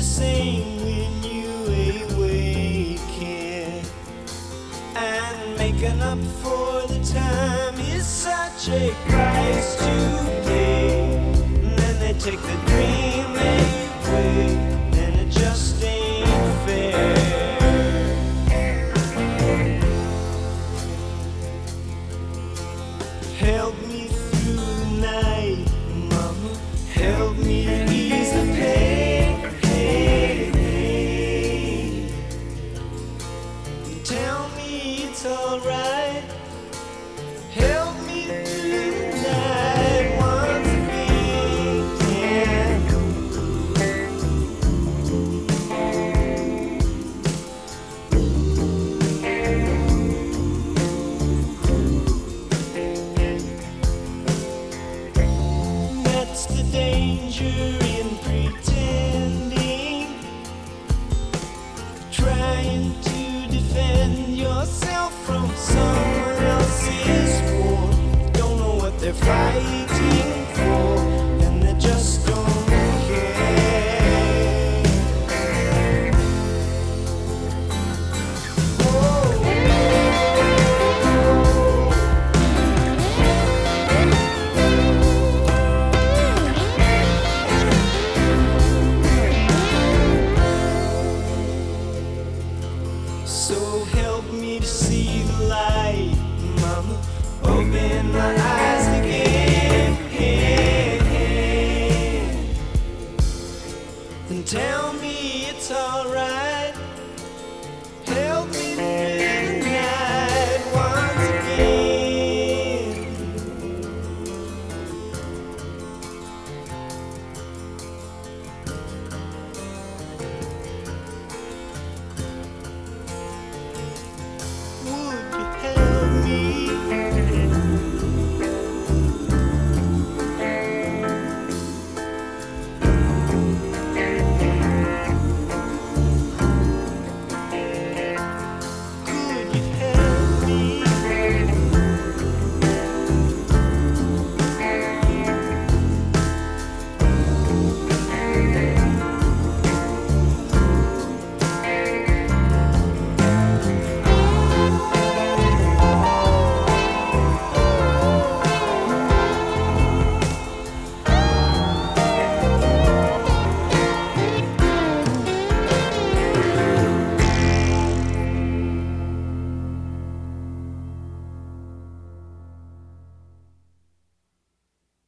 the same when you awaken. And making up for the time is such a price to pay. And then they take the dream away, and it just ain't fair. Help me through the night, mama. Help me ease the pain. Tell me it's alright. Help me through the night once again. That's the danger in pretending, trying to defend yourself from someone else's war. Don't know what they're fighting for, and they just don't care. Whoa. So help me to see the light, mama. Open my eyes again, and tell me it's alright. Help me through the night once again. Would you help me?